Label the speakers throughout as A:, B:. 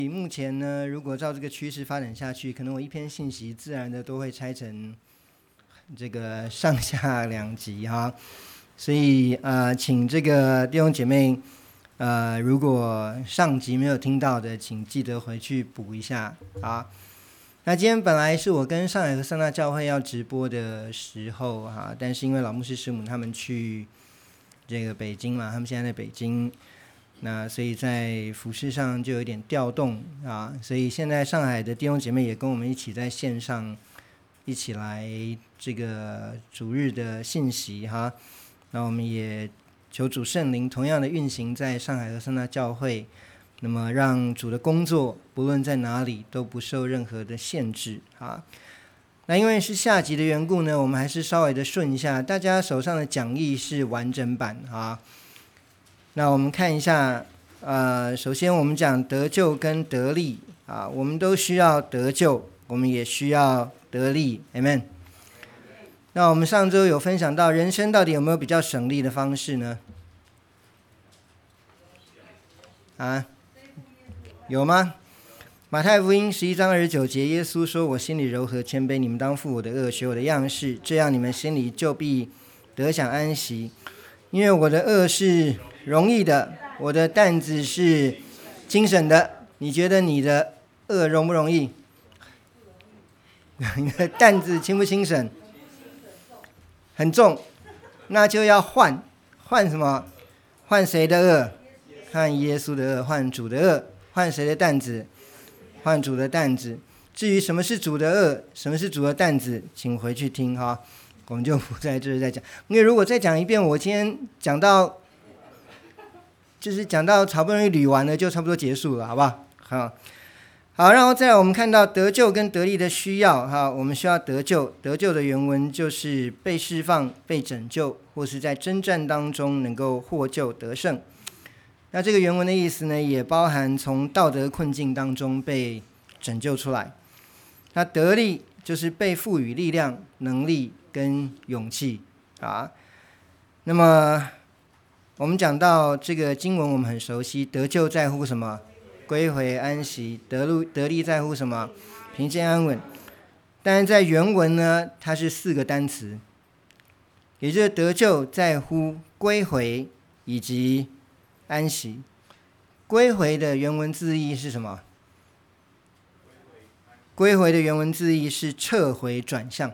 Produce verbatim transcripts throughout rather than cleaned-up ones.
A: 目前呢，如果照这个趋势发展下去，可能我一篇信息自然的都会拆成这个上下两集哈。所以呃，请这个弟兄姐妹，呃，如果上集没有听到的，请记得回去补一下啊。那今天本来是我跟上海和塞纳教会要直播的时候哈，但是因为老牧师师母他们去这个北京嘛，他们现在在北京。那所以在服事上就有点调动啊，所以现在上海的弟兄姐妹也跟我们一起在线上一起来这个主日的信息哈。那我们也求主圣灵同样的运行在上海和塞纳教会，那么让主的工作不论在哪里都不受任何的限制啊。那因为是下集的缘故呢，我们还是稍微的顺一下，大家手上的讲义是完整版啊。那我们看一下，呃，首先我们讲得救跟得力啊，我们都需要得救，我们也需要得力 ，Amen。那我们上周有分享到，人生到底有没有比较省力的方式呢？啊，有吗？马太福音十一章二十九节，耶稣说：“我心里柔和谦卑，你们当负我的恶，学我的样式，这样你们心里就必得享安息。因为我的恶是容易的，我的担子是轻省的。”你觉得你的恶容不容易？你的担子轻不轻省？很重，那就要换换什么？换谁的恶？换耶稣的恶，换主的恶。换谁的担子？换主的担子。至于什么是主的恶，什么是主的担子，请回去听哈，我们就不在这里再讲。因为如果再讲一遍，我今天讲到就是讲到好不容易捋完了，就差不多结束了，好不好？好，好，然后再来我们看到得救跟得力的需要哈，我们需要得救，得救的原文就是被释放、被拯救，或是在征战当中能够获救得胜。那这个原文的意思呢，也包含从道德困境当中被拯救出来。那得力就是被赋予力量、能力跟勇气啊。那么我们讲到这个经文，我们很熟悉，得救在乎什么？归回安息。得路得力在乎什么？平静安稳。但是在原文呢，它是四个单词，也就是得救在乎归回以及安息。归回的原文字义是什么？归回的原文字义是撤回转向。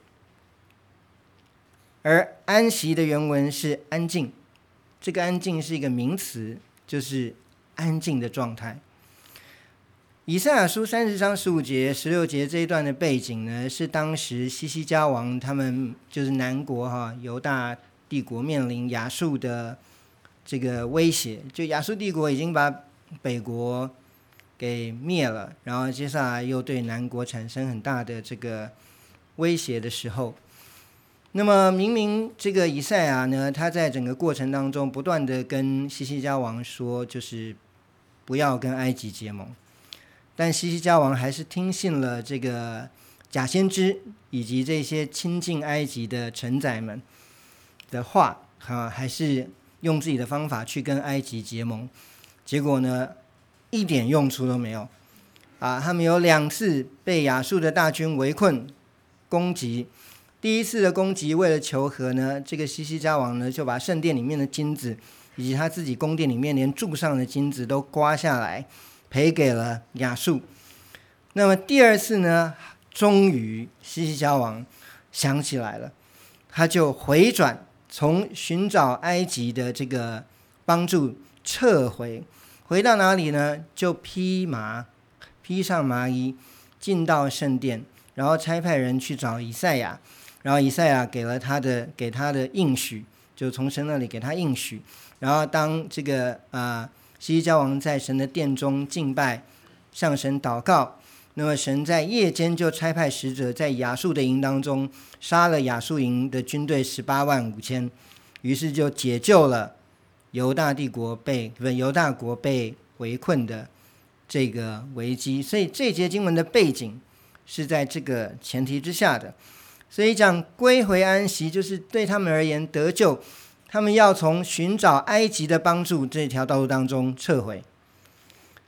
A: 而安息的原文是安静，这个安静是一个名词，就是安静的状态。以赛亚书三十章十五节、十六节这一段的背景呢，是当时西西家王他们就是南国哈犹大帝国面临亚述的这个威胁，就亚述帝国已经把北国给灭了，然后接下来又对南国产生很大的这个威胁的时候，那么明明这个以赛亚呢，他在整个过程当中不断的跟西西家王说，就是不要跟埃及结盟，但西西家王还是听信了这个假先知以及这些亲近埃及的臣宰们的话，啊，还是用自己的方法去跟埃及结盟，结果呢，一点用处都没有啊！他们有两次被亚述的大军围困攻击。第一次的攻击为了求和呢，这个西西家王呢就把圣殿里面的金子以及他自己宫殿里面连柱上的金子都刮下来赔给了亚述。那么第二次呢，终于西西家王想起来了，他就回转，从寻找埃及的这个帮助撤回，回到哪里呢？就披麻披上麻衣进到圣殿，然后差派人去找以赛亚，然后以赛亚给了他的给他的应许，就从神那里给他应许。然后当这个啊、呃、西西家王在神的殿中敬拜，向神祷告，那么神在夜间就差派使者在亚述的营当中杀了亚述营的军队十八万五千，于是就解救了犹大帝国被不犹大国被围困的这个危机。所以这节经文的背景是在这个前提之下的。所以讲归回安息，就是对他们而言得救，他们要从寻找埃及的帮助这条道路当中撤回。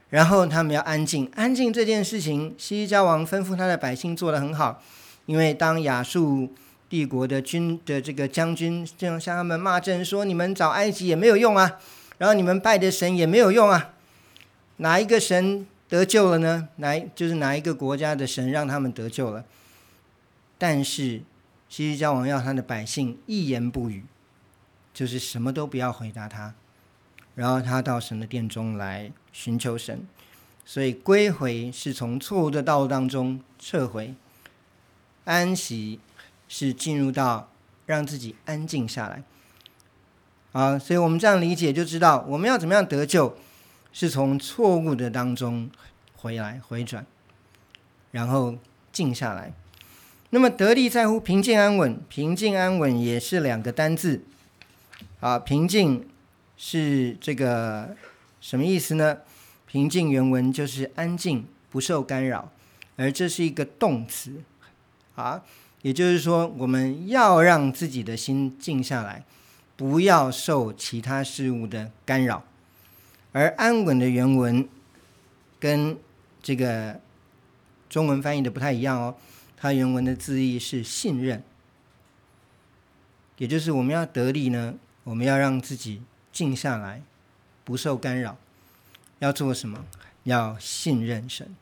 A: 然后他们要安静。安静这件事情，西西家王吩咐他的百姓做得很好，因为当亚述帝国的军的这个将军这样向他们骂阵说，你们找埃及也没有用啊，然后你们拜的神也没有用啊，哪一个神得救了呢？哪就是哪一个国家的神让他们得救了？但是西西家王要他的百姓一言不语，就是什么都不要回答他，然后他到神的殿中来寻求神。所以归回是从错误的道路当中撤回，安息是进入到让自己安静下来。好，所以我们这样理解就知道，我们要怎么样得救，是从错误的当中回来回转，然后静下来。那么得力在乎平静安稳，平静安稳也是两个单字。啊，平静是这个什么意思呢？平静原文就是安静，不受干扰，而这是一个动词。啊，也就是说，我们要让自己的心静下来，不要受其他事物的干扰。而安稳的原文跟这个中文翻译的不太一样哦，它原文的字义是信任，也就是我们要得力呢，我们要让自己静下来，不受干扰。要做什么？要信任神。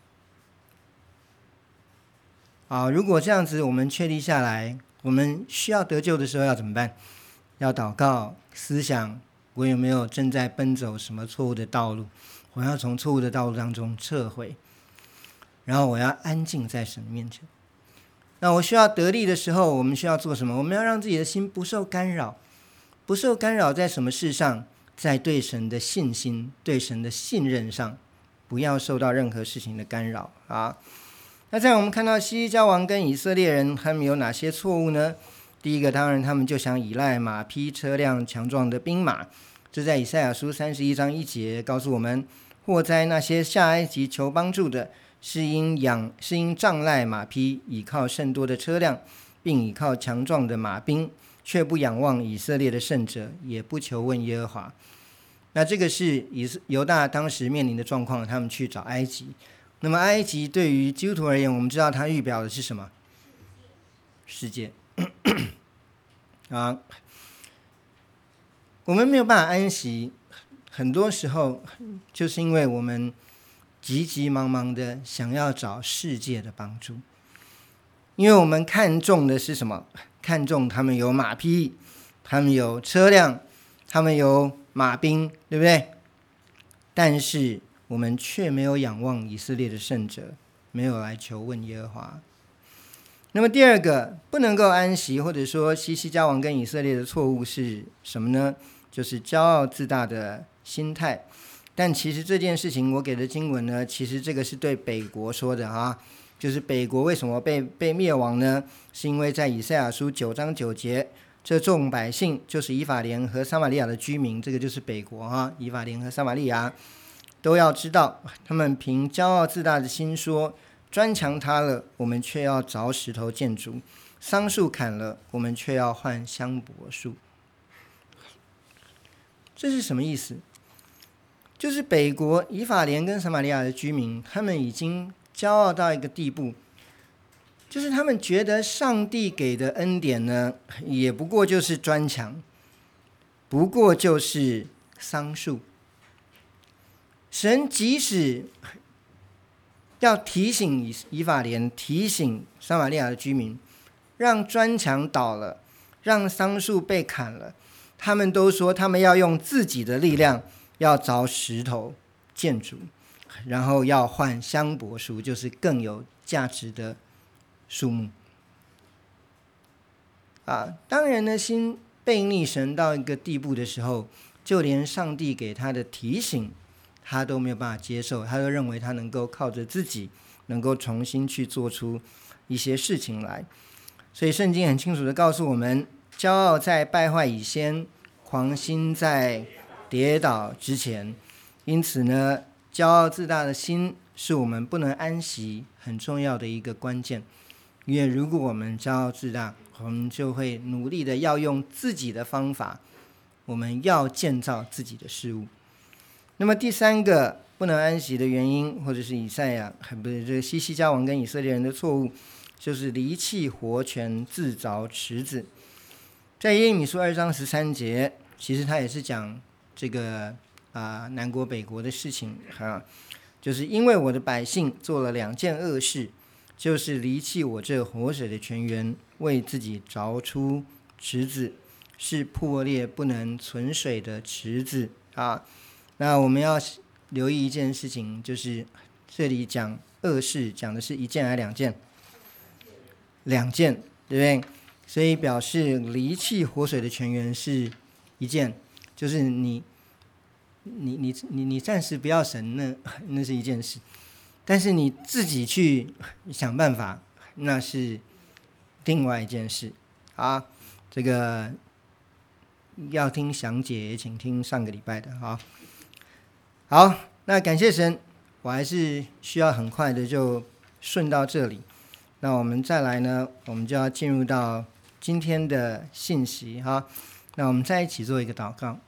A: 好，如果这样子我们确立下来，我们需要得救的时候要怎么办？要祷告，思想我有没有正在奔走什么错误的道路，我要从错误的道路当中撤回，然后我要安静在神面前。那我需要得力的时候，我们需要做什么？我们要让自己的心不受干扰。不受干扰在什么事上？在对神的信心、对神的信任上，不要受到任何事情的干扰啊。那再我们看到西西家王跟以色列人他们有哪些错误呢？第一个，当然他们就想依赖马匹、车辆、强壮的兵马。这在以赛亚书三十一章一节告诉我们：祸哉那些下埃及求帮助的，是因仰是因仗赖马匹，倚靠甚多的车辆，并倚靠强壮的马兵，却不仰望以色列的圣者，也不求问耶和华。那这个是犹大当时面临的状况，他们去找埃及。那么埃及对于基督徒而言，我们知道它预表的是什么？世界啊，我们没有办法安息，很多时候就是因为我们急急忙忙的想要找世界的帮助，因为我们看重的是什么？看重他们有马匹，他们有车辆，他们有马兵，对不对？但是我们却没有仰望以色列的圣者，没有来求问耶和华。那么第二个不能够安息，或者说西西家王跟以色列的错误是什么呢？就是骄傲自大的心态。但其实这件事情我给的经文呢，其实这个是对北国说的啊，就是北国为什么被被灭亡呢？是因为在以赛亚书九章九节，这众百姓就是以法莲和撒玛利亚的居民，这个就是北国啊，以法莲和撒玛利亚都要知道，他们凭骄傲自大的心说，砖墙塌了，我们却要凿石头建筑；桑树砍了，我们却要换香柏树。这是什么意思？就是北国以法莲跟撒玛利亚的居民，他们已经骄傲到一个地步，就是他们觉得上帝给的恩典呢，也不过就是砖墙，不过就是桑树。神即使要提醒以法莲，提醒撒玛利亚的居民，让砖墙倒了，让桑树被砍了，他们都说他们要用自己的力量，要凿石头建筑，然后要换香柏树，就是更有价值的树木。啊，当人的心背逆神到一个地步的时候，就连上帝给他的提醒，他都没有办法接受，他都认为他能够靠着自己，能够重新去做出一些事情来。所以圣经很清楚的告诉我们，骄傲在败坏以先，狂心在跌倒之前。因此呢，骄傲自大的心是我们不能安息很重要的一个关键。因为如果我们骄傲自大，我们就会努力的要用自己的方法，我们要建造自己的事物。 那么第三个不能安息的原因，或者是以赛亚不是这个西西家王跟以色列人的错误，就是离弃活泉，自凿池子。在耶利米书二章十三节，其实他也是讲这个啊、呃、南国北国的事情啊，就是因为我的百姓做了两件恶事，就是离弃我这活水的泉源，为自己凿出池子，是破裂不能存水的池子啊。那我们要留意一件事情，就是这里讲恶事，讲的是一件还是两件？两件，对不对？所以表示离弃活水的泉源是一件，就是你你你你你暂时不要神，那那是一件事，但是你自己去想办法，那是另外一件事啊。这个要听详解，也请听上个礼拜的啊。好，那感谢神，我还是需要很快的就顺到这里。那我们再来呢，我们就要进入到今天的信息哈。那我们再一起做一个祷告。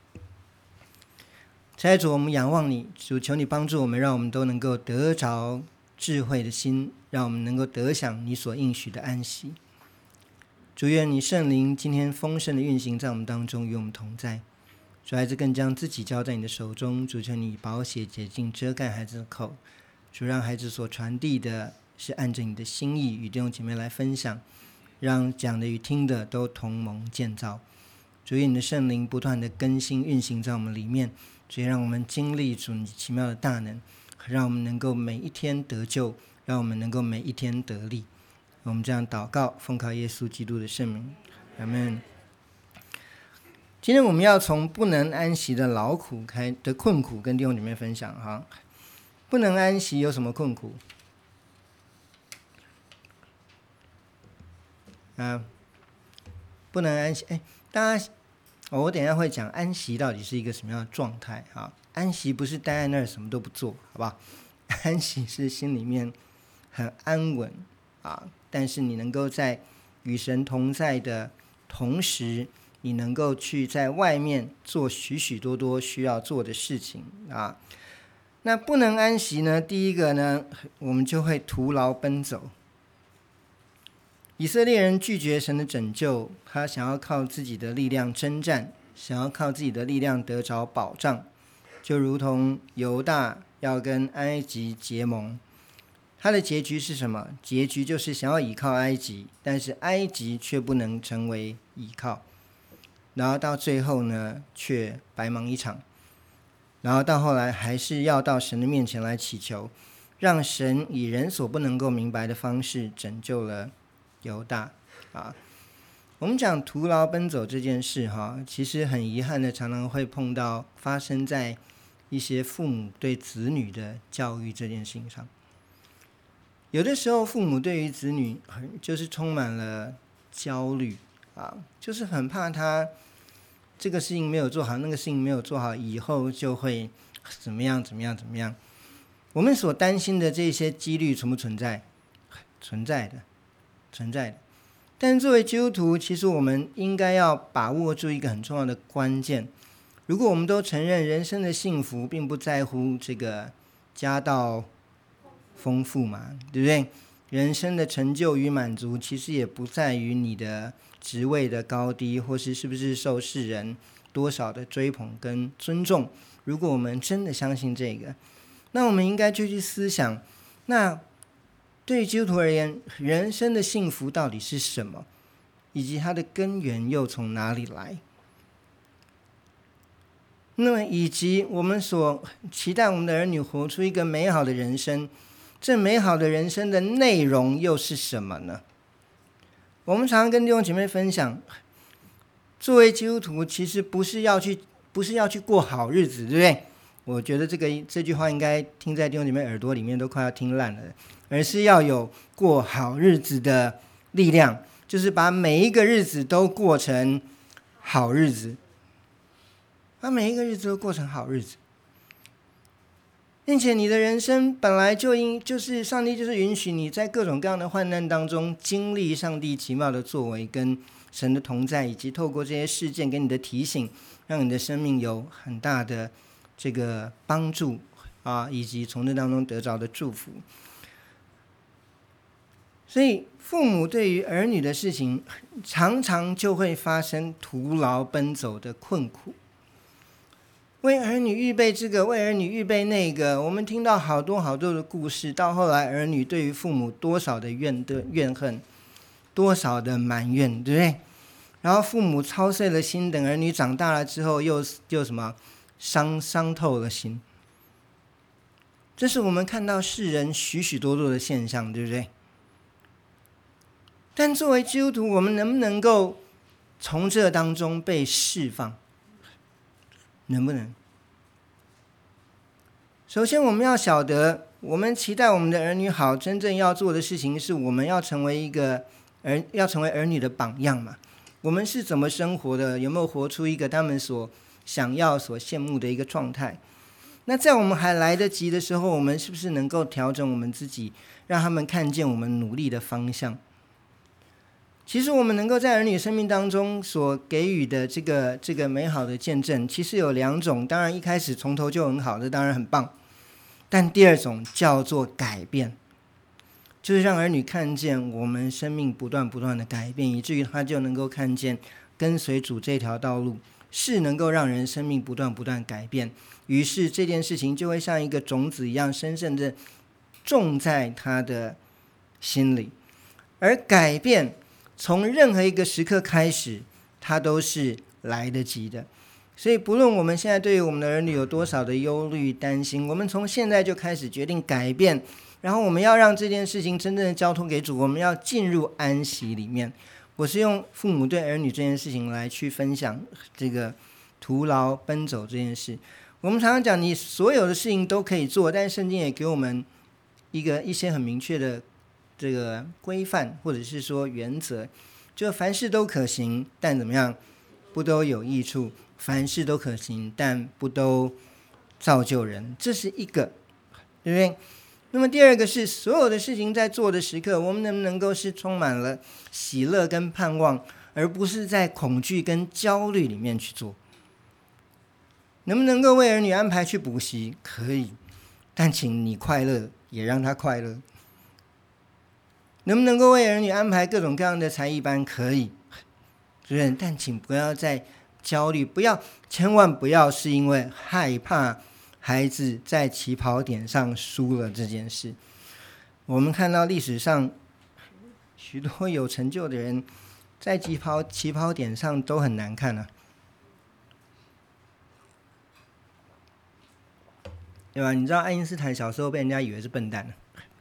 A: 亲爱的主，我们仰望你，主，求你帮助我们，让我们都能够得着智慧的心，让我们能够得享你所应许的安息。主，愿你圣灵今天丰盛的运行在我们当中，与我们同在。主，孩子更将自己交在你的手中，主，求你以宝血洁净遮盖孩子的口，主，让孩子所传递的是按着你的心意与弟兄姐妹来分享，让讲的与听的都同盟建造。主，愿你的圣灵不断的更新运行在我们里面，主，让我们经历主你奇妙的大能，让我们能够每一天得救，让我们能够每一天得力。我们这样祷告，奉靠耶稣基督的圣名，阿们。今天我们要从不能安息的劳苦开的困苦跟弟兄姐妹分享哈。不能安息有什么困苦？啊，不能安息，哎，大家，哦，我等一下会讲安息到底是一个什么样的状态啊？安息不是待在那儿什么都不做，好不好？安息是心里面很安稳啊，但是你能够在与神同在的同时，你能够去在外面做许许多多需要做的事情啊。那不能安息呢？第一个呢，我们就会徒劳奔走。以色列人拒绝神的拯救，他想要靠自己的力量征战，想要靠自己的力量得着保障，就如同犹大要跟埃及结盟，他的结局是什么？结局就是想要倚靠埃及，但是埃及却不能成为倚靠，然后到最后呢，却白忙一场。然后到后来还是要到神的面前来祈求，让神以人所不能够明白的方式拯救了犹大啊。我们讲徒劳奔走这件事哈，其实很遗憾的常常会碰到发生在一些父母对子女的教育这件事情上。有的时候父母对于子女就是充满了焦虑啊，就是很怕他这个事情没有做好，那个事情没有做好，以后就会怎么样怎么样怎么样。我们所担心的这些几率存不存在？存在的，存在的。但是作为基督徒，其实我们应该要把握住一个很重要的关键。如果我们都承认人生的幸福并不在乎这个家道丰富嘛，对不对？人生的成就与满足其实也不在于你的职位的高低，或是是不是受世人多少的追捧跟尊重。如果我们真的相信这个，那我们应该就去思想，那对于基督徒而言，人生的幸福到底是什么，以及它的根源又从哪里来？那么以及我们所期待我们的儿女活出一个美好的人生，这美好的人生的内容又是什么呢？我们常常跟弟兄姐妹分享，作为基督徒其实不是要去不是要去过好日子，对不对？我觉得这个这句话应该听在弟兄姐妹耳朵里面都快要听烂了，而是要有过好日子的力量，就是把每一个日子都过成好日子，把每一个日子都过成好日子，并且你的人生本来就应就是上帝就是允许你在各种各样的患难当中经历上帝奇妙的作为跟神的同在，以及透过这些事件给你的提醒，让你的生命有很大的这个帮助啊，以及从这当中得着的祝福。所以父母对于儿女的事情，常常就会发生徒劳奔走的困苦，为儿女预备这个，为儿女预备那个。我们听到好多好多的故事，到后来儿女对于父母多少的怨的怨恨，多少的埋怨，对不对？然后父母操碎了心，等儿女长大了之后又又什么伤伤透了心。这是我们看到世人许许多多的现象，对不对？但作为基督徒，我们能不能够从这当中被释放？能不能？首先我们要晓得，我们期待我们的儿女好，真正要做的事情是我们要成为一个儿要成为儿女的榜样嘛。我们是怎么生活的？有没有活出一个他们所想要所羡慕的一个状态？那在我们还来得及的时候，我们是不是能够调整我们自己，让他们看见我们努力的方向？其实我们能够在儿女生命当中所给予的这个这个美好的见证，其实有两种。当然一开始从头就很好，这当然很棒。但第二种叫做改变，就是让儿女看见我们生命不断不断的改变，以至于他就能够看见跟随主这条道路是能够让人生命不断不断改变。于是这件事情就会像一个种子一样，深深的种在他的心里。而改变从任何一个时刻开始，它都是来得及的。所以不论我们现在对于我们的儿女有多少的忧虑担心，我们从现在就开始决定改变，然后我们要让这件事情真正的交托给主，我们要进入安息里面。我是用父母对儿女这件事情来去分享这个徒劳奔走这件事。我们常常讲你所有的事情都可以做，但圣经也给我们一个一些很明确的这个规范，或者是说原则，就凡事都可行，但怎么样不都有益处，凡事都可行，但不都造就人，这是一个，对不对？那么第二个是所有的事情在做的时刻，我们能不能够是充满了喜乐跟盼望，而不是在恐惧跟焦虑里面去做。能不能够为儿女安排去补习？可以，但请你快乐也让他快乐。能不能够为儿女安排各种各样的才艺班？可以，主任，但请不要再焦虑，不要，千万不要是因为害怕孩子在起跑点上输了这件事。我们看到历史上许多有成就的人，在起跑起跑点上都很难看啊，对吧？你知道爱因斯坦小时候被人家以为是笨蛋，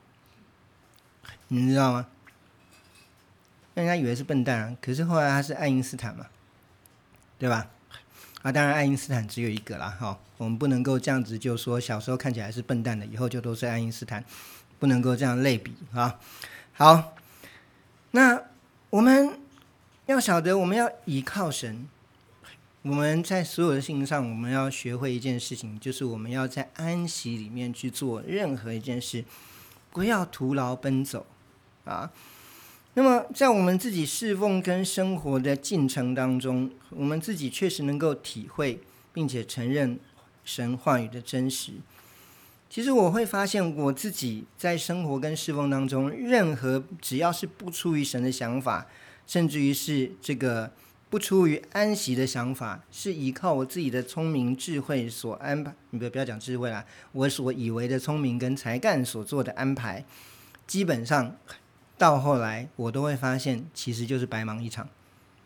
A: 你知道吗？被人家以为是笨蛋啊，可是后来他是爱因斯坦嘛，对吧？啊，当然爱因斯坦只有一个啦，哦，我们不能够这样子就说小时候看起来是笨蛋的，以后就都是爱因斯坦，不能够这样类比啊。好，那我们要晓得，我们要依靠神。我们在所有的事情上，我们要学会一件事情，就是我们要在安息里面去做任何一件事，不要徒劳奔走啊。那么在我们自己侍奉跟生活的进程当中，我们自己确实能够体会并且承认神话语的真实。其实我会发现我自己在生活跟侍奉当中，任何只要是不出于神的想法，甚至于是这个不出于安息的想法，是依靠我自己的聪明智慧所安排，你不要讲智慧啦，我所以为的聪明跟才干所做的安排，基本上到后来我都会发现其实就是白忙一场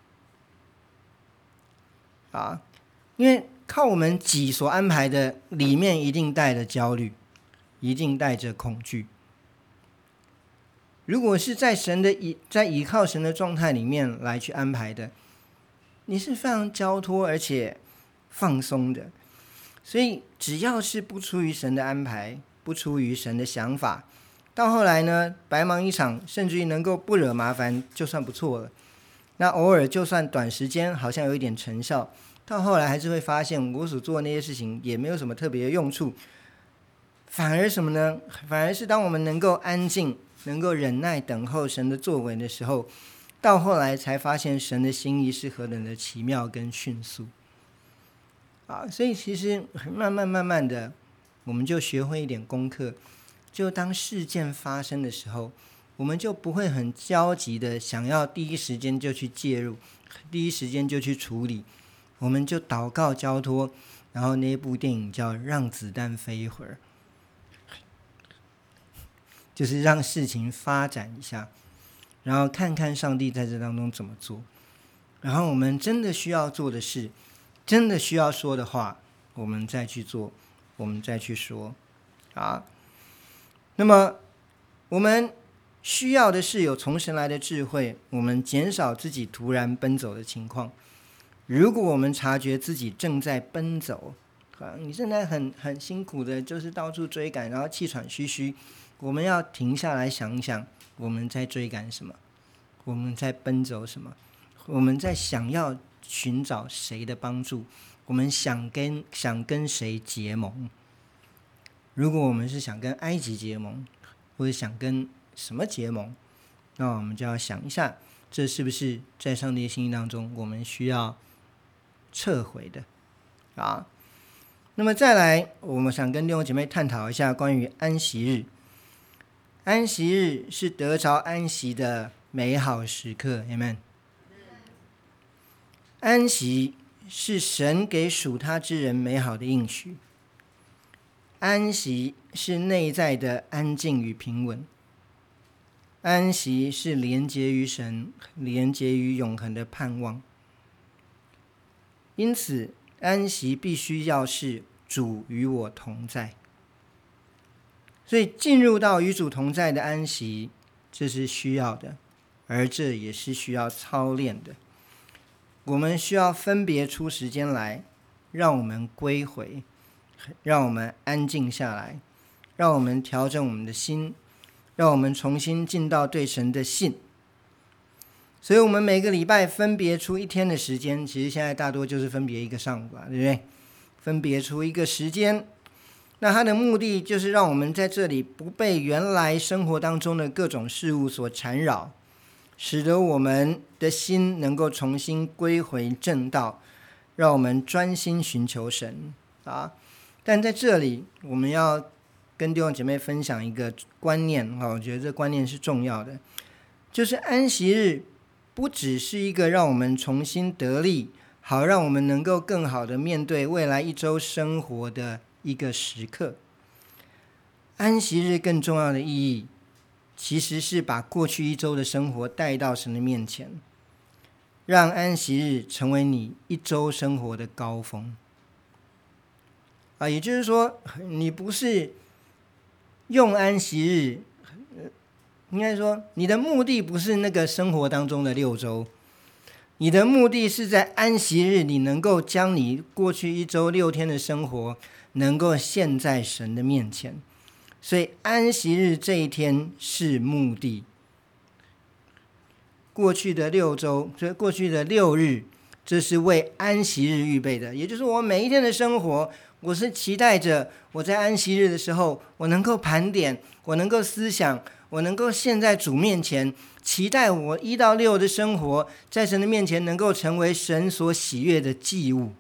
A: 啊，因为靠我们己所安排的里面一定带着焦虑，一定带着恐惧。如果是在神的在依靠神的状态里面来去安排的，你是非常交托而且放松的。所以只要是不出于神的安排，不出于神的想法，到后来呢，白忙一场，甚至于能够不惹麻烦就算不错了。那偶尔就算短时间好像有一点成效，到后来还是会发现我所做的那些事情也没有什么特别的用处，反而什么呢？反而是当我们能够安静，能够忍耐等候神的作为的时候，到后来才发现神的心意是何等的奇妙跟迅速啊。所以其实慢慢慢慢的，我们就学会一点功课，就当事件发生的时候，我们就不会很焦急的想要第一时间就去介入，第一时间就去处理，我们就祷告交托。然后那部电影叫《让子弹飞一会儿》，就是让事情发展一下，然后看看上帝在这当中怎么做。然后我们真的需要做的事，真的需要说的话，我们再去做，我们再去说啊。那么我们需要的是有从神来的智慧，我们减少自己突然奔走的情况。如果我们察觉自己正在奔走，你正在很很辛苦的就是到处追赶，然后气喘吁吁，我们要停下来想一想，我们在追赶什么，我们在奔走什么，我们在想要寻找谁的帮助，我们想跟想跟谁结盟。如果我们是想跟埃及结盟，或者想跟什么结盟，那我们就要想一下，这是不是在上帝的心意当中我们需要撤回的啊？那么再来，我们想跟弟兄姐妹探讨一下关于安息日。安息日是得着安息的美好时刻 Amen。 安息是神给属他之人美好的应许，安息是内在的安静与平稳，安息是连结于神，连结于永恒的盼望。因此安息必须要是主与我同在，所以进入到与主同在的安息，这是需要的，而这也是需要操练的。我们需要分别出时间来，让我们归回，让我们安静下来，让我们调整我们的心，让我们重新进到对神的信。所以我们每个礼拜分别出一天的时间，其实现在大多就是分别一个上午吧，对不对？分别出一个时间，那它的目的就是让我们在这里不被原来生活当中的各种事物所缠绕，使得我们的心能够重新归回正道，让我们专心寻求神啊。但在这里我们要跟弟兄姐妹分享一个观念，我觉得这观念是重要的，就是安息日不只是一个让我们重新得力，好让我们能够更好的面对未来一周生活的一个时刻。安息日更重要的意义，其实是把过去一周的生活带到神的面前，让安息日成为你一周生活的高峰啊。也就是说，你不是用安息日，应该说你的目的不是那个生活当中的六周，你的目的是在安息日，你能够将你过去一周六天的生活能够献在神的面前。所以安息日这一天是目的，过去的六周，过去的六日，这是为安息日预备的。也就是我每一天的生活，我是期待着我在安息日的时候，我能够盘点，我能够思想，我能够献在主面前，期待我一到六的生活在神的面前能够成为神所喜悦的祭物。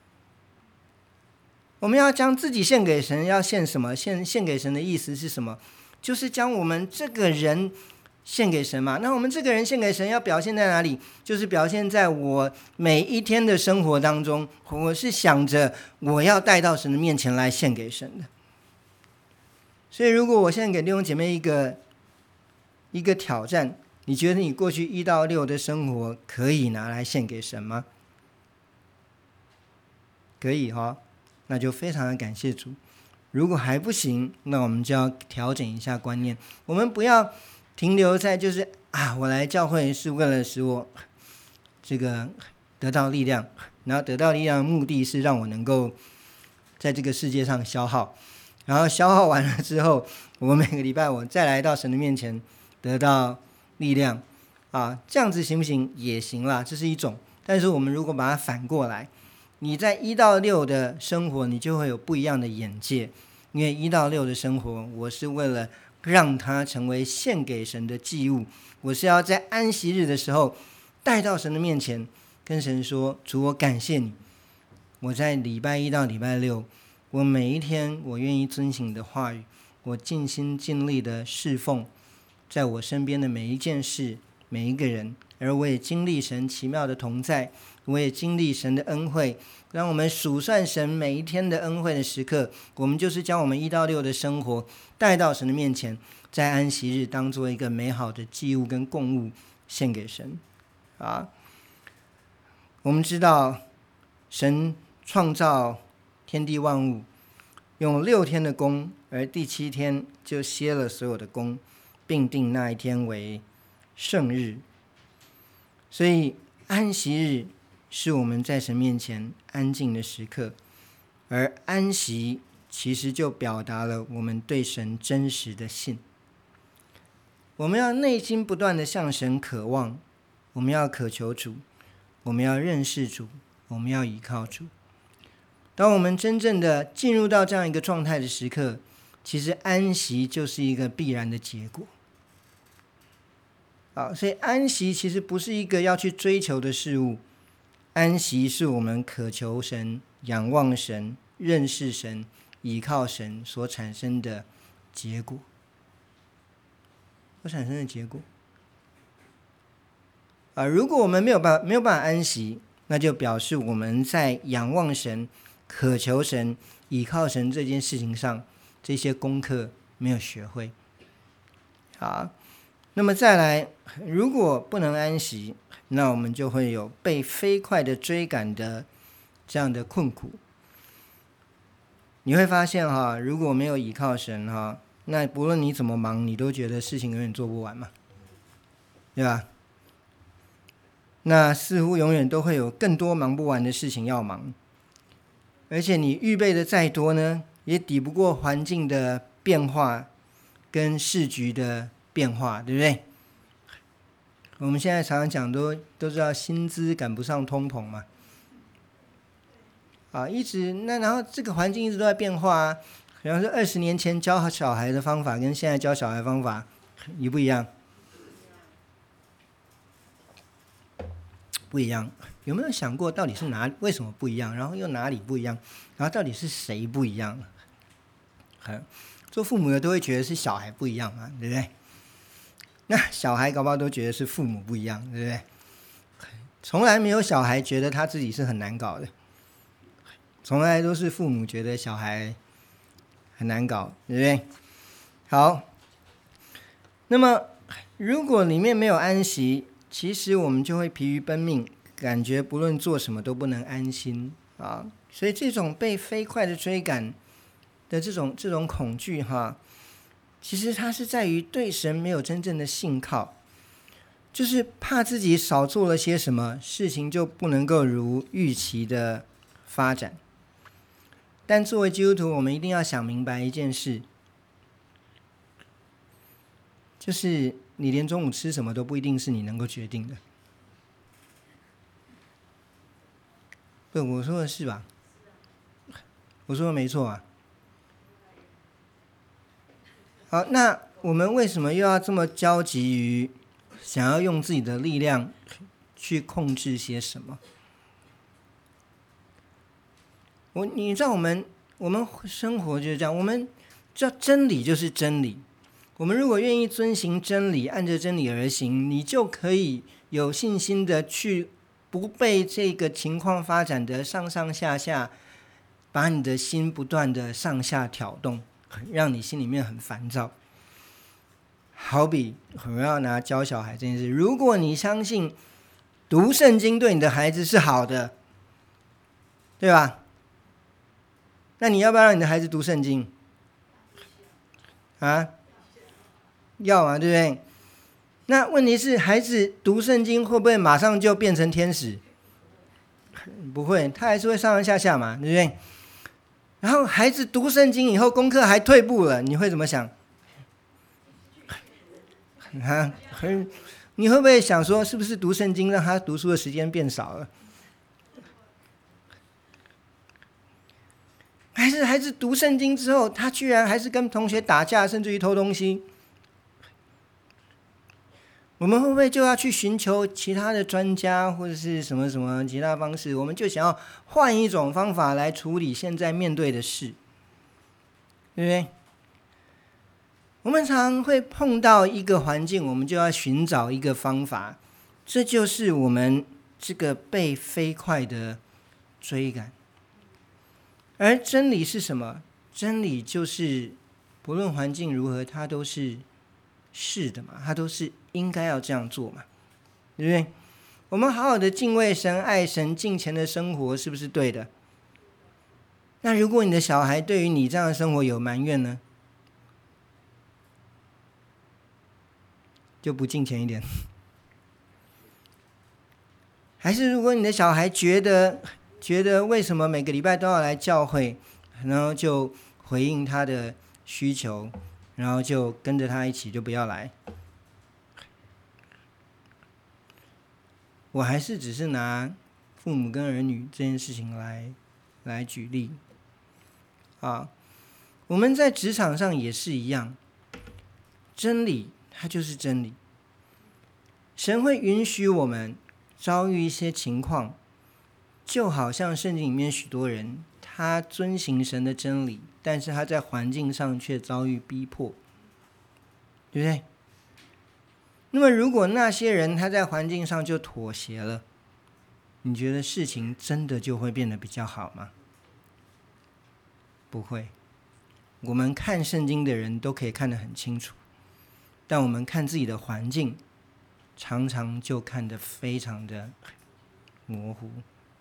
A: 我们要将自己献给神，要献什么？献献给神的意思是什么？就是将我们这个人献给神嘛。那我们这个人献给神要表现在哪里？就是表现在我每一天的生活当中，我是想着我要带到神的面前来献给神的。所以如果我现在给弟兄姐妹一个一个挑战，你觉得你过去一到六的生活可以拿来献给神吗？可以哈，那就非常的感谢主。如果还不行，那我们就要调整一下观念，我们不要停留在就是啊，我来教会是为了使我这个得到力量，然后得到力量的目的是让我能够在这个世界上消耗，然后消耗完了之后，我每个礼拜我再来到神的面前得到力量啊，这样子行不行？也行啦，这是一种。但是我们如果把它反过来，你在一到六的生活，你就会有不一样的眼界。因为一到六的生活，我是为了让它成为献给神的祭物，我是要在安息日的时候带到神的面前，跟神说：主，我感谢你， 我在礼拜一到礼拜六，我每一天我愿意遵行你的话语，我尽心尽力的侍奉在我身边的每一件事每一个人，而我也经历神奇妙的同在，我也经历神的恩惠。让我们数算神每一天的恩惠的时刻，我们就是将我们一到六的生活带到神的面前，在安息日当做一个美好的祭物跟供物献给神啊。我们知道神创造天地万物，用六天的工，而第七天就歇了所有的工，并定那一天为圣日。所以安息日是我们在神面前安静的时刻，而安息其实就表达了我们对神真实的信。我们要内心不断的向神渴望，我们要渴求主，我们要认识主，我们要依靠主。当我们真正的进入到这样一个状态的时刻，其实安息就是一个必然的结果。好，所以安息其实不是一个要去追求的事物，安息是我们渴求神、仰望神、认识神、依靠神所产生的结果，所产生的结果。啊，如果我们没有办法没有办法安息，那就表示我们在仰望神、渴求神、依靠神这件事情上，这些功课没有学会。好，那么再来，如果不能安息，那我们就会有被飞快的追赶的这样的困苦。你会发现哈，如果没有依靠神哈，那不论你怎么忙，你都觉得事情永远做不完嘛，对吧？那似乎永远都会有更多忙不完的事情要忙，而且你预备的再多呢，也抵不过环境的变化跟市局的变化，对不对？我们现在常常讲都都知道薪资赶不上通膨嘛，啊，一直那然后这个环境一直都在变化啊。比方说二十年前教小孩的方法跟现在教小孩的方法一不一样？不一样。有没有想过到底是哪为什么不一样，然后又哪里不一样，然后到底是谁不一样？做父母的都会觉得是小孩不一样嘛，对不对？那小孩搞不好都觉得是父母不一样，对不对？从来没有小孩觉得他自己是很难搞的，从来都是父母觉得小孩很难搞，对不对？好，那么如果里面没有安息，其实我们就会疲于奔命，感觉不论做什么都不能安心啊。所以这种被飞快的追赶的这种这种恐惧哈，其实它是在于对神没有真正的信靠，就是怕自己少做了些什么事情就不能够如预期的发展。但作为基督徒，我们一定要想明白一件事，就是你连中午吃什么都不一定是你能够决定的。不，我说的是吧？我说的没错啊。好，那我们为什么又要这么焦急于想要用自己的力量去控制些什么？我你知道我们我们生活就是这样，我们知道真理就是真理，我们如果愿意遵行真理，按着真理而行，你就可以有信心的去不被这个情况发展的上上下下，把你的心不断的上下挑动，让你心里面很烦躁。好比我要拿教小孩这件事，如果你相信读圣经对你的孩子是好的，对吧？那你要不要让你的孩子读圣经？啊，要嘛，对不对？那问题是，孩子读圣经会不会马上就变成天使？不会，他还是会上上下下嘛，对不对？然后孩子读圣经以后，功课还退步了，你会怎么想？啊，你会不会想说，是不是读圣经让他读书的时间变少了？还是孩子读圣经之后，他居然还是跟同学打架，甚至于偷东西？ 我们会不会就要去寻求其他的专家或者是什么什么其他方式？我们就想要换一种方法来处理现在面对的事，对不对？我们常会碰到一个环境，我们就要寻找一个方法，这就是我们这个被飞快的追赶。而真理是什么？真理就是不论环境如何，它都是是的嘛，它都是应该要这样做嘛，对不对？我们好好的敬畏神、爱神、敬虔的生活，是不是对的？那如果你的小孩对于你这样的生活有埋怨呢？就不敬虔一点。还是如果你的小孩觉得觉得为什么每个礼拜都要来教会，然后就回应他的需求，然后就跟着他一起，就不要来。我还是只是拿父母跟儿女这件事情来来举例啊。我们在职场上也是一样，真理它就是真理。神会允许我们遭遇一些情况，就好像圣经里面许多人，他遵行神的真理，但是他在环境上却遭遇逼迫，对不对？那么如果那些人他在环境上就妥协了，你觉得事情真的就会变得比较好吗？不会。我们看圣经的人都可以看得很清楚，但我们看自己的环境，常常就看得非常的模糊。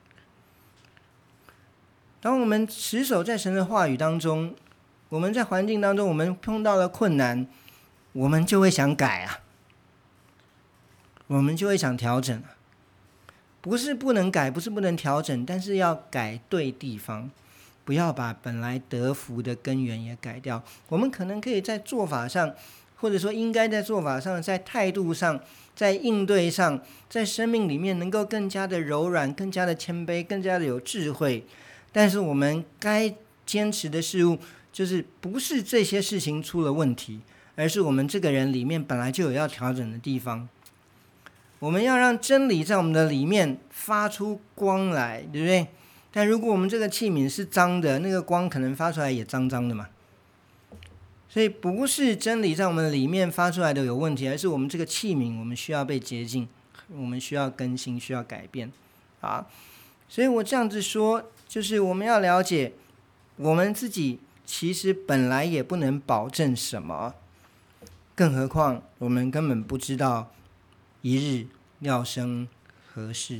A: 当我们持守在神的话语当中，我们在环境当中我们碰到了困难，我们就会想改啊，我们就会想调整啊。不是不能改，不是不能调整，但是要改对地方，不要把本来得福的根源也改掉。我们可能可以在做法上，或者说应该在做法上，在态度上，在应对上，在生命里面能够更加的柔软，更加的谦卑，更加的有智慧。但是我们该坚持的事物，就是不是这些事情出了问题，而是我们这个人里面本来就有要调整的地方。我们要让真理在我们的里面发出光来，对不对？但如果我们这个器皿是脏的，那个光可能发出来也脏脏的嘛。所以不是真理在我们里面发出来的有问题，而是我们这个器皿我们需要被洁净，我们需要更新，需要改变啊。所以我这样子说，就是我们要了解，我们自己其实本来也不能保证什么，更何况我们根本不知道一日要生何事。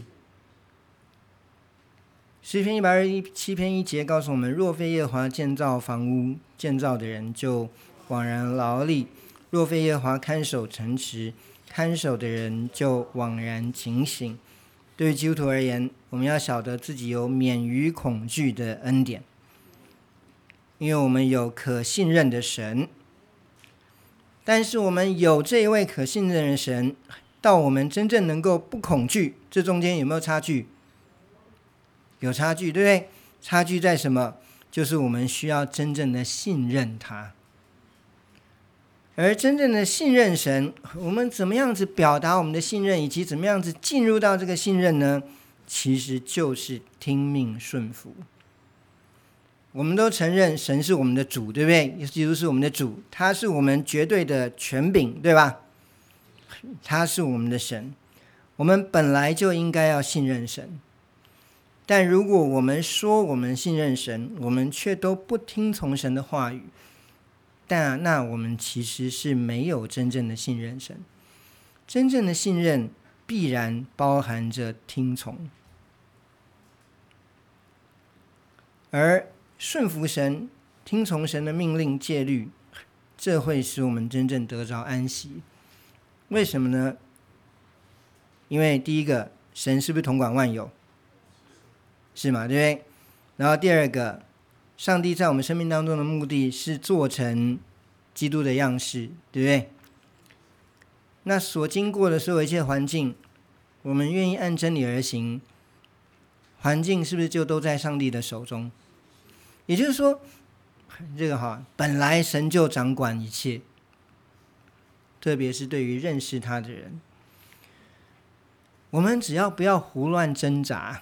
A: 诗篇一百二十七篇一节告诉我们，若非耶和华建造房屋，建造的人就枉然劳力；若非耶和华看守城池，看守的人就枉然警醒。对于基督徒而言，我们要晓得自己有免于恐惧的恩典，因为我们有可信任的神。但是我们有这一位可信任的神，到我们真正能够不恐惧，这中间有没有差距？有差距，对不对？差距在什么？就是我们需要真正的信任他。而真正的信任神，我们怎么样子表达我们的信任，以及怎么样子进入到这个信任呢？其实就是听命顺服。我们都承认神是我们的主，对不对？基督是我们的主，他是我们绝对的权柄，对吧？他是我们的神，我们本来就应该要信任神。但如果我们说我们信任神，我们却都不听从神的话语，但那我们其实是没有真正的信任神。真正的信任必然包含着听从，而顺服神、听从神的命令戒律，这会使我们真正得着安息。为什么呢？因为第一个，神是不是统管万有？是嘛，对不对？然后第二个，上帝在我们生命当中的目的是做成基督的样式，对不对？那所经过的所有一切环境，我们愿意按真理而行，环境是不是就都在上帝的手中？也就是说，这个哈，本来神就掌管一切， 特别是对于认识他的人。我们只要不要胡乱挣扎，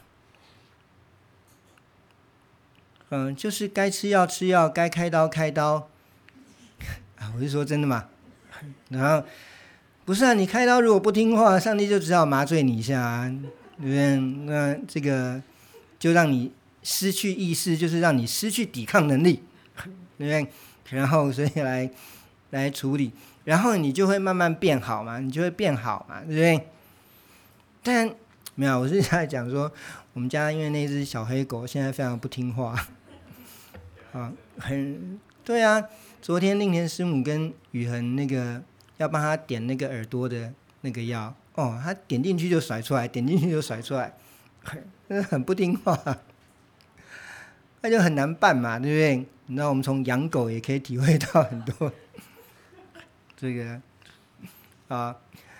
A: 嗯，就是该吃药吃药，该开刀开刀。啊，我是说真的嘛。然后不是啊，你开刀如果不听话，上帝就只好麻醉你一下啊，对不对？那这个就让你失去意识，就是让你失去抵抗能力，对不对？然后所以来来处理，然后你就会慢慢变好嘛，你就会变好嘛，对不对？但没有，我是在讲说，我们家因为那只小黑狗现在非常不听话，啊，很对啊。昨天令田师母跟宇恒那个要帮他点那个耳朵的那个药，哦，他点进去就甩出来，点进去就甩出来，真的很不听话，那就很难办嘛，对不对？你知道我们从养狗也可以体会到很多这个啊。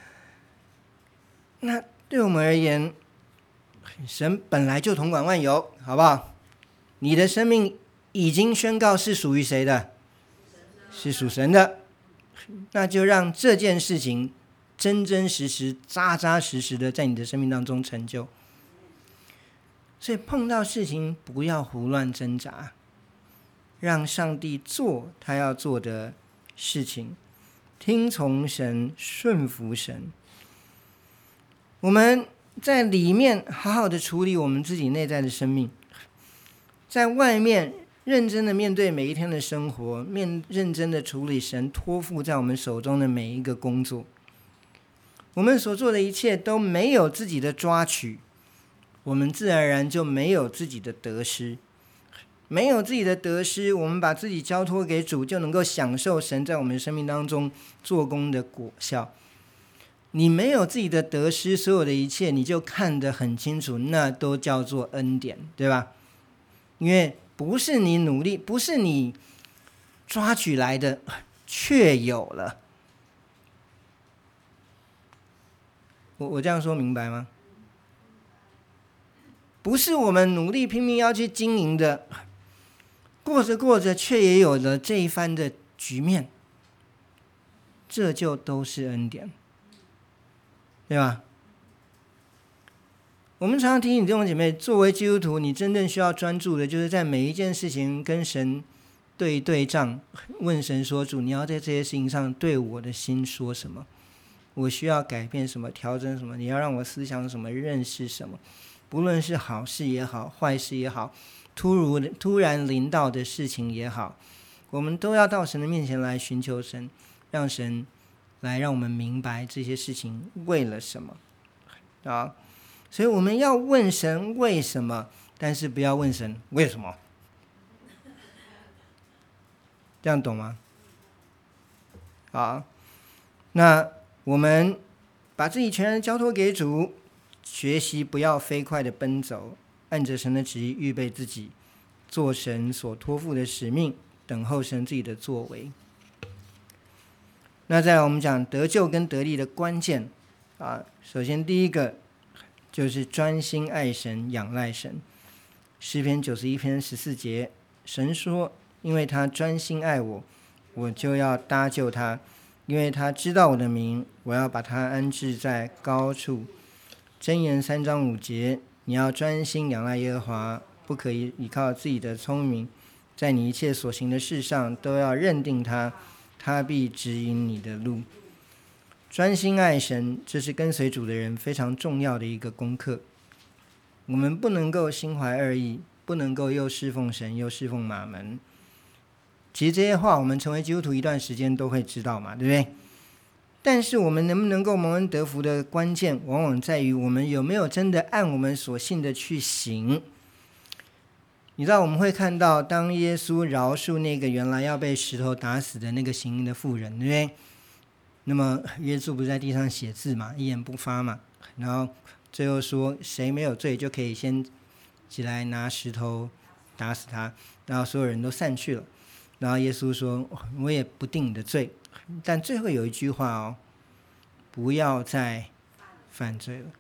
A: 那对我们而言，神本来就统管万有，好不好？你的生命已经宣告是属于谁的？是属神的。那就让这件事情真真实实、扎扎实实的在你的生命当中成就。所以碰到事情不要胡乱挣扎，让上帝做他要做的事情，听从神，顺服神。我们在里面好好的处理我们自己内在的生命，在外面认真的面对每一天的生活，面认真的处理神托付在我们手中的每一个工作。我们所做的一切都没有自己的抓取，我们自然而然就没有自己的得失。没有自己的得失，我们把自己交托给主，就能够享受神在我们生命当中做工的果效。你没有自己的得失，所有的一切你就看得很清楚，那都叫做恩典，对吧？因为不是你努力，不是你抓取来的，却有了。我我这样说明白吗？不是我们努力拼命要去经营的，过着过着却也有了这一番的局面，这就都是恩典，对吧？我们常常提醒弟兄姐妹，作为基督徒，你真正需要专注的就是在每一件事情跟神对对账，问神说，主，你要在这些事情上对我的心说什么？我需要改变什么，调整什么？你要让我思想什么，认识什么？不论是好事也好，坏事也好，突如突然临到的事情也好，我们都要到神的面前来寻求神，让神来让我们明白这些事情为了什么啊！所以我们要问神为什么，但是不要问神为什么，这样懂吗？好，那我们把自己全然交托给主，学习不要飞快的奔走，按着神的旨意预备自己，做神所托付的使命，等候神自己的作为。那再来我们讲得救跟得力的关键啊，首先第一个就是专心爱神，仰赖神。诗篇九十一篇十四节，神说，因为他专心爱我，我就要搭救他，因为他知道我的名，我要把他安置在高处。箴言三章五节，你要专心仰赖耶和华，不可以依靠自己的聪明，在你一切所行的事上都要认定他，他必指引你的路。专心爱神，这是跟随主的人非常重要的一个功课。我们不能够心怀二意，不能够又侍奉神又侍奉马门。其实这些话我们成为基督徒一段时间都会知道嘛，对不对？但是我们能不能够蒙恩得福的关键，往往在于我们有没有真的按我们所信的去行。你知道我们会看到，当耶稣饶恕那个原来要被石头打死的那个行淫的妇人，对不对？那么耶稣不是在地上写字嘛，一言不发嘛，然后最后说谁没有罪就可以先起来拿石头打死他，然后所有人都散去了。然后耶稣说，我也不定你的罪，但最后有一句话哦，不要再犯罪了，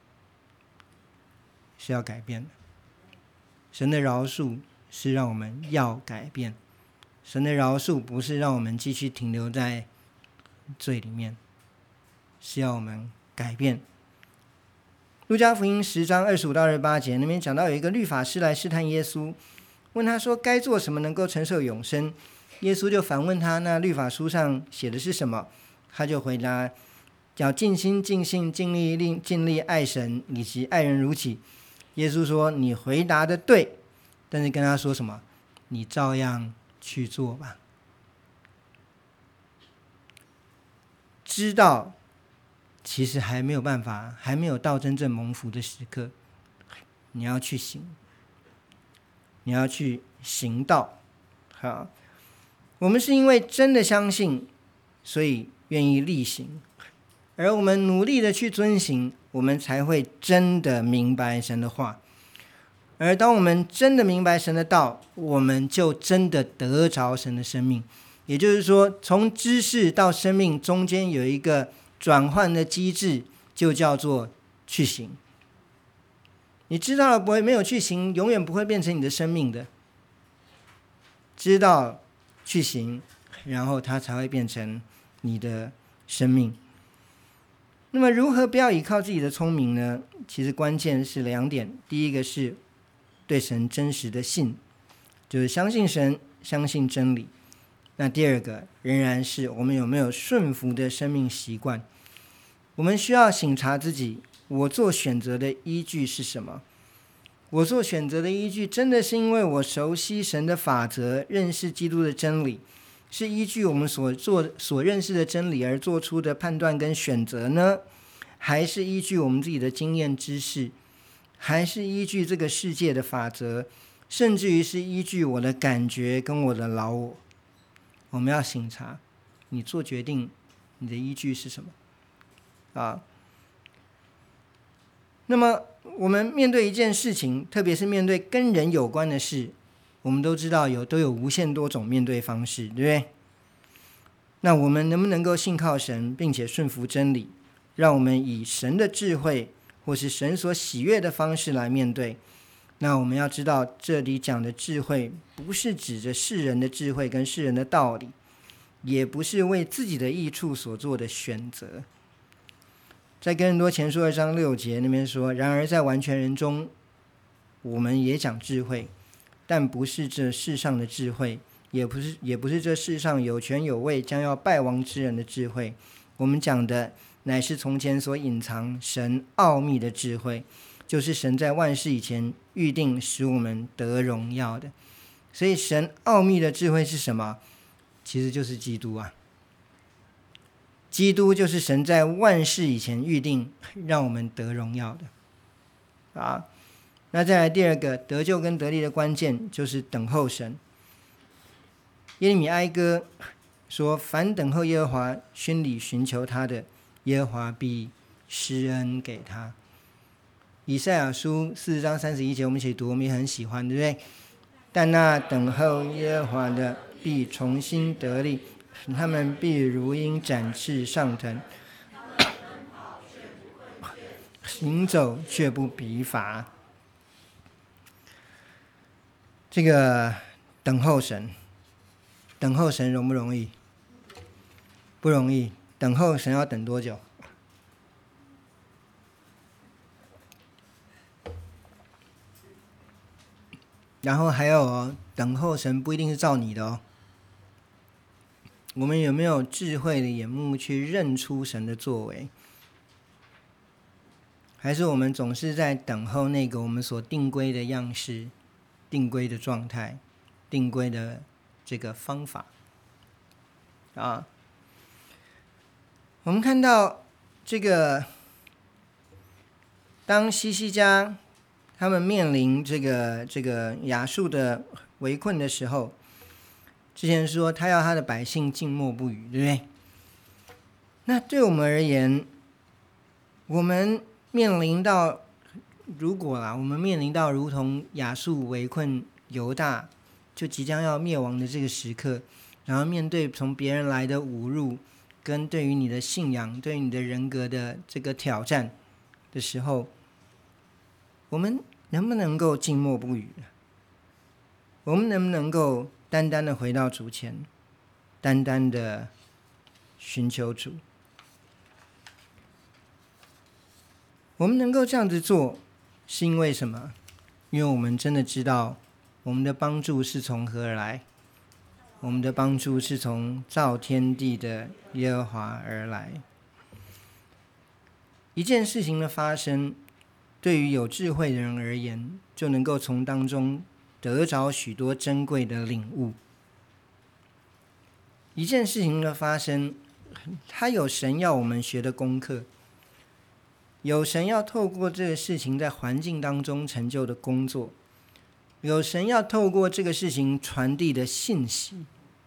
A: 是要改变的。神的饶恕是让我们要改变，神的饶恕不是让我们继续停留在罪里面，是要我们改变。路加福音十章二十五到二十八节那边讲到，有一个律法师来试探耶稣，问他说该做什么能够承受永生。耶稣就反问他，那律法书上写的是什么？他就回答，要尽心尽性尽力尽力爱神以及爱人如己。耶稣说，你回答的对，但是跟他说什么？你照样去做吧。知道其实还没有办法，还没有到真正蒙福的时刻，你要去行，你要去行道。好，我们是因为真的相信，所以愿意力行，而我们努力的去遵行，我们才会真的明白神的话。而当我们真的明白神的道，我们就真的得着神的生命。也就是说，从知识到生命中间有一个转换的机制，就叫做去行。你知道了不会没有去行，永远不会变成你的生命的。知道去行，然后它才会变成你的生命。那么如何不要依靠自己的聪明呢？其实关键是两点。第一个是对神真实的信，就是相信神，相信真理。那第二个仍然是我们有没有顺服的生命习惯。我们需要省察自己，我做选择的依据是什么？我做选择的依据真的是因为我熟悉神的法则，认识基督的真理，是依据我们所做所认识的真理而做出的判断跟选择呢？还是依据我们自己的经验知识？还是依据这个世界的法则？甚至于是依据我的感觉跟我的老我？我们要省察，你做决定，你的依据是什么？啊，那么我们面对一件事情，特别是面对跟人有关的事，我们都知道有都有无限多种面对方式，对不对？那我们能不能够信靠神，并且顺服真理，让我们以神的智慧或是神所喜悦的方式来面对？那我们要知道，这里讲的智慧不是指着世人的智慧跟世人的道理，也不是为自己的益处所做的选择。在哥林多前书二章六节那边说，然而在完全人中，我们也讲智慧，但不是这世上的智慧，也不是也不是这世上有权有位将要败亡之人的智慧。我们讲的乃是从前所隐藏神奥秘的智慧，就是神在万事以前预定使我们得荣耀的。所以神奥秘的智慧是什么？其实就是基督啊。基督就是神在万事以前预定让我们得荣耀的啊。那再来第二个得救跟得力的关键就是等候神。耶利米哀歌说，凡等候耶和华心里寻求他的，耶和华必施恩给他。以赛亚书四十章三十一节我们一起读，我们也很喜欢，对不对？但那等候耶和华的必重新得力，他们必如鹰展翅上腾，行走却不疲乏。这个等候神，等候神容不容易？不容易。等候神要等多久？然后还有哦，等候神不一定是照你的哦。我们有没有智慧的眼目去认出神的作为？还是我们总是在等候那个我们所定规的样式、定规的状态、定规的这个方法啊？我们看到这个，当西西家他们面临这个这个亚述的围困的时候，之前说他要他的百姓静默不语，对不对？那对我们而言，我们面临到如果啦，我们面临到如同亚述围困犹大，就即将要灭亡的这个时刻，然后面对从别人来的侮辱，跟对于你的信仰、对于你的人格的这个挑战的时候，我们能不能够静默不语？我们能不能够单单的回到主前，单单的寻求主。我们能够这样子做，是因为什么？因为我们真的知道我们的帮助是从何而来，我们的帮助是从造天地的耶和华而来。一件事情的发生，对于有智慧的人而言，就能够从当中得着许多珍贵的领悟。一件事情的发生，它有神要我们学的功课，有神要透过这个事情在环境当中成就的工作，有神要透过这个事情传递的信息，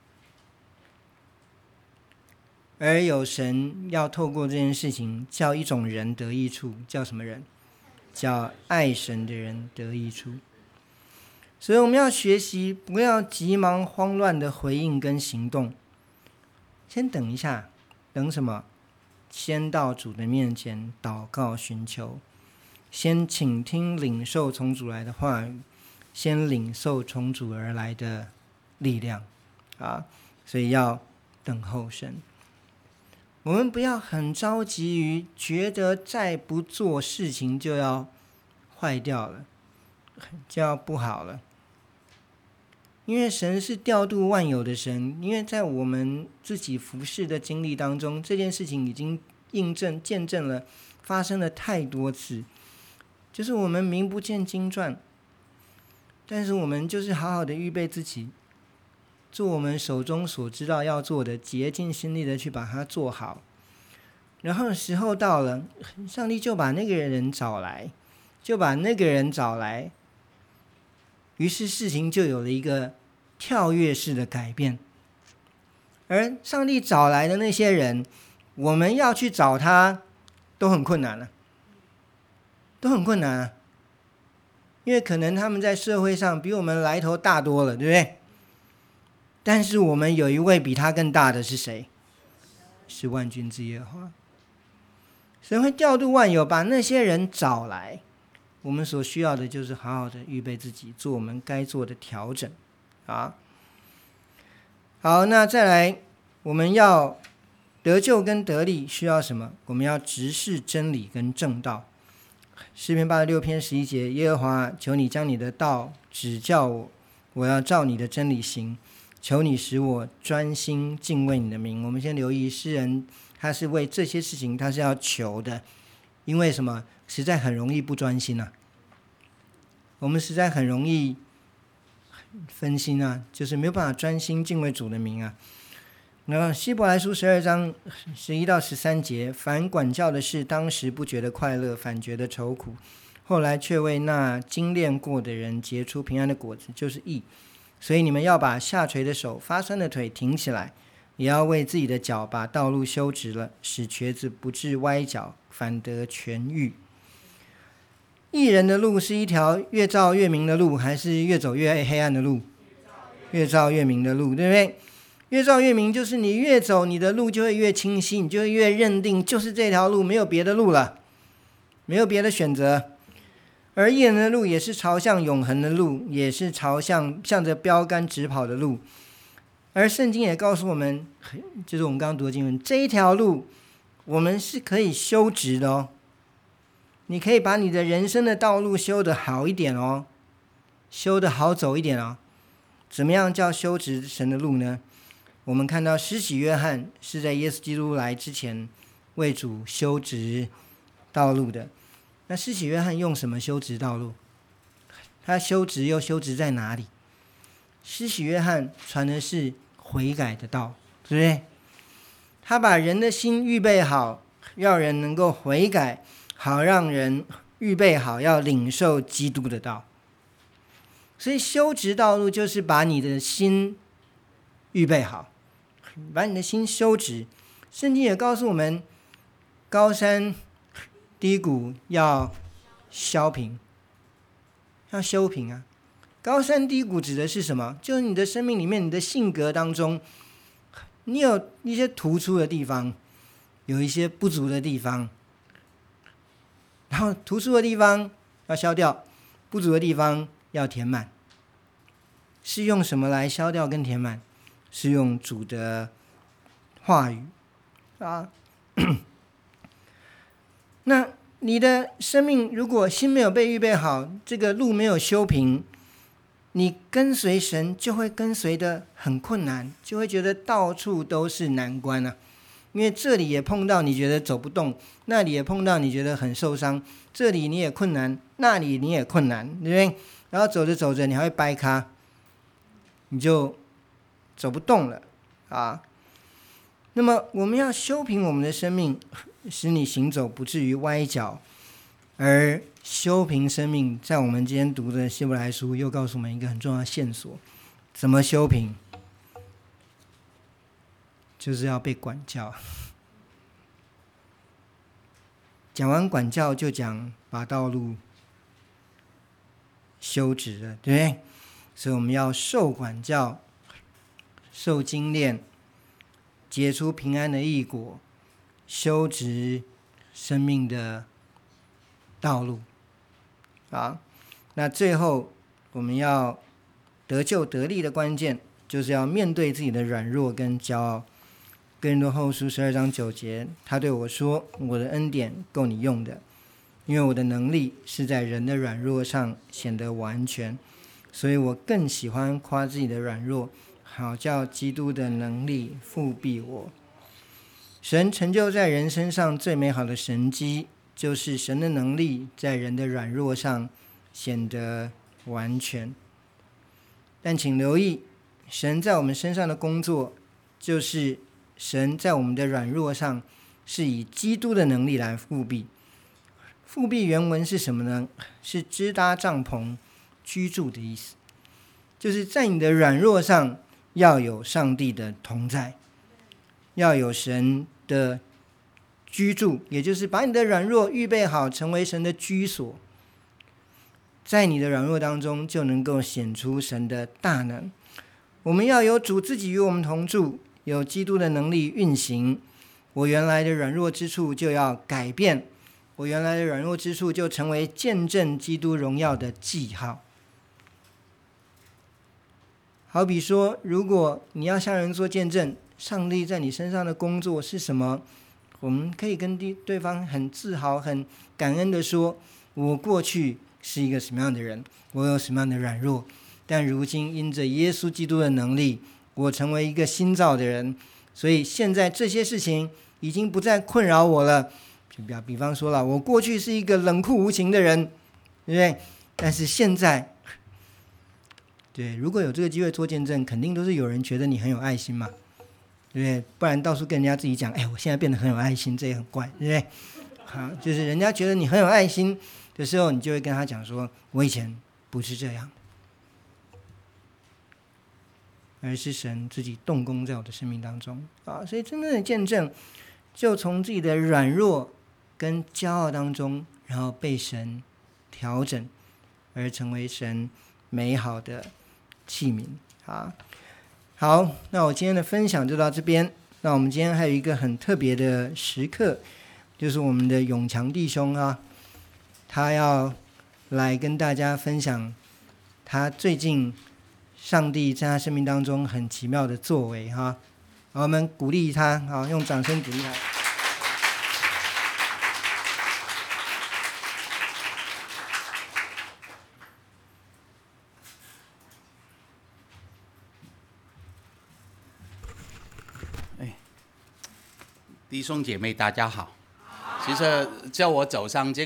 A: 而有神要透过这件事情叫一种人得益处，叫什么人？叫爱神的人得益处。所以我们要学习，不要急忙慌乱的回应跟行动，先等一下。等什么？先到主的面前祷告寻求，先倾听领受从主来的话语，先领受从主而来的力量啊！所以要等候神。我们不要很着急于觉得再不做事情就要坏掉了，就要不好了。因为神是调度万有的神，因为在我们自己服事的经历当中，这件事情已经印证见证了，发生了太多次，就是我们名不见经传，但是我们就是好好的预备自己，做我们手中所知道要做的，竭尽心力的去把它做好，然后时候到了，上帝就把那个人找来，就把那个人找来，于是事情就有了一个跳跃式的改变。而上帝找来的那些人，我们要去找他都很困难了、啊，都很困难啊，因为可能他们在社会上比我们来头大多了，对不对？但是我们有一位比他更大的是谁？是万军之耶和华。神会调度万有，把那些人找来，我们所需要的就是好好的预备自己，做我们该做的调整啊。好，那再来，我们要得救跟得力需要什么？我们要直视真理跟正道。诗篇八十六篇十一节，耶和华，求你将你的道指教我，我要照你的真理行。求你使我专心敬畏你的名。我们先留意诗人，他是为这些事情他是要求的，因为什么？实在很容易不专心啊，我们实在很容易分心啊，就是没有办法专心敬畏主的名啊。那希伯来书十二章十一到十三节，凡管教的事，当时不觉得快乐，反觉得愁苦，后来却为那精炼过的人结出平安的果子，就是义。所以你们要把下垂的手、发酸的腿挺起来，也要为自己的脚把道路修直了，使瘸子不致歪脚，反得痊愈。义人的路是一条越照越明的路，还是越走越黑暗的路？越照越明的路，对不对？越照越明就是你越走，你的路就会越清晰，你就会越认定就是这条路，没有别的路了，没有别的选择。而义人的路也是朝向永恒的路，也是朝向向着标杆直跑的路。而圣经也告诉我们，就是我们刚刚读的经文，这一条路我们是可以修直的哦。你可以把你的人生的道路修得好一点哦，修得好走一点哦。怎么样叫修直神的路呢？我们看到施洗约翰是在耶稣基督来之前为主修直道路的。那施洗约翰用什么修直道路？他修直又修直在哪里？施洗约翰传的是悔改的道，对不对？他把人的心预备好，让人能够悔改，好让人预备好要领受基督的道。所以修直道路就是把你的心预备好，把你的心修直。圣经也告诉我们，高山低谷要削平，要修平啊。高山低谷指的是什么？就是你的生命里面，你的性格当中，你有一些突出的地方，有一些不足的地方，然后突出的地方要消掉，不足的地方要填满。是用什么来消掉跟填满？是用主的话语， 啊。那你的生命如果心没有被预备好，这个路没有修平，你跟随神就会跟随的很困难，就会觉得到处都是难关啊。因为这里也碰到你觉得走不动，那里也碰到你觉得很受伤，这里你也困难，那里你也困难，对不对？然后走着走着你还会掰咖，你就走不动了啊。那么我们要修平我们的生命，使你行走不至于歪脚。而修平生命，在我们今天读的希伯来书又告诉我们一个很重要的线索：怎么修平？就是要被管教。讲完管教就讲把道路修直了，对不对？所以我们要受管教，受精炼，结出平安的义果，修直生命的道路啊。那最后我们要得救得力的关键，就是要面对自己的软弱跟骄傲。哥林多后书十二章九节，他对我说：“我的恩典够你用的，因为我的能力是在人的软弱上显得完全，所以我更喜欢夸自己的软弱，好叫基督的能力复庇我。”神成就在人身上最美好的神迹，就是神的能力在人的软弱上显得完全。但请留意，神在我们身上的工作，就是神在我们的软弱上是以基督的能力来复庇。复庇原文是什么呢？是支搭帐篷居住的意思，就是在你的软弱上要有上帝的同在，要有神的居住，也就是把你的软弱预备好成为神的居所，在你的软弱当中就能够显出神的大能。我们要有主自己与我们同住，有基督的能力运行，我原来的软弱之处就要改变，我原来的软弱之处就成为见证基督荣耀的记号。好比说，如果你要向人做见证，上帝在你身上的工作是什么，我们可以跟对方很自豪很感恩的说，我过去是一个什么样的人，我有什么样的软弱，但如今因着耶稣基督的能力，我成为一个新造的人，所以现在这些事情已经不再困扰我了。比方说了，我过去是一个冷酷无情的人，对不对？但是现在，对，如果有这个机会做见证，肯定都是有人觉得你很有爱心嘛，对不对？不然到处跟人家自己讲，哎，我现在变得很有爱心，这也很怪，对不对？好，就是人家觉得你很有爱心的时候，你就会跟他讲说，我以前不是这样，而是神自己动工在我的生命当中啊。所以真正的见证，就从自己的软弱跟骄傲当中，然后被神调整，而成为神美好的器皿啊。好，那我今天的分享就到这边。那我们今天还有一个很特别的时刻，就是我们的永强弟兄啊，他要来跟大家分享他最近上帝在他生命当中很奇妙的作为哈。好，我们鼓励他，好，用掌声鼓励他。
B: 弟兄姐妹大家好，其实叫我走上这